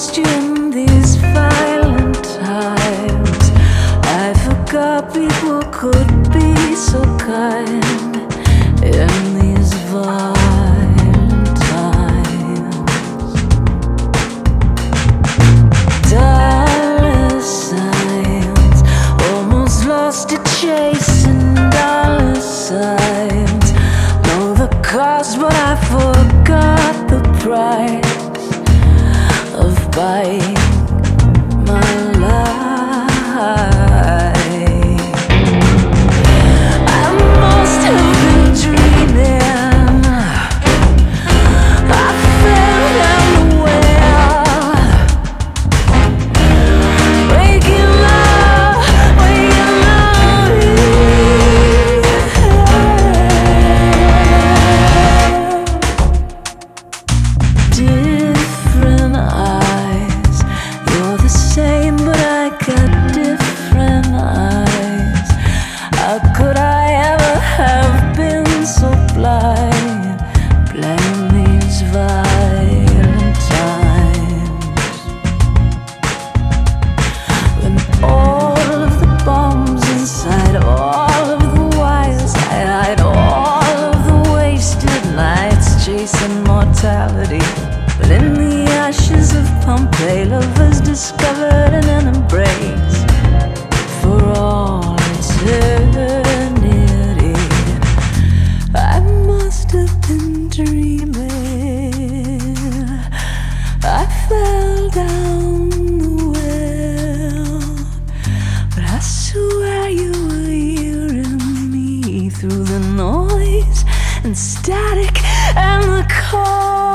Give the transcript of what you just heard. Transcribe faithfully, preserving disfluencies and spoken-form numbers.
lost you in these violent times. I forgot people could be so kind in these violent times. Dollar signs, almost lost it chasing dollar signs. Know the cost, but I forgot the price of buying my life. I must have been dreaming. I fell down the well, waking up, waking up. Different eyes, you're the same, but I got different eyes. How could I ever have been so blind, blind these violent times? When all of the bombs inside, all of the wires I hide, all of the wasted nights chasing mortality. But in the ashes of Pompeii, lovers discovered an embrace for all eternity. I must have been dreaming. I fell down the well, but I swear you were hearing me through the noise and static and the call.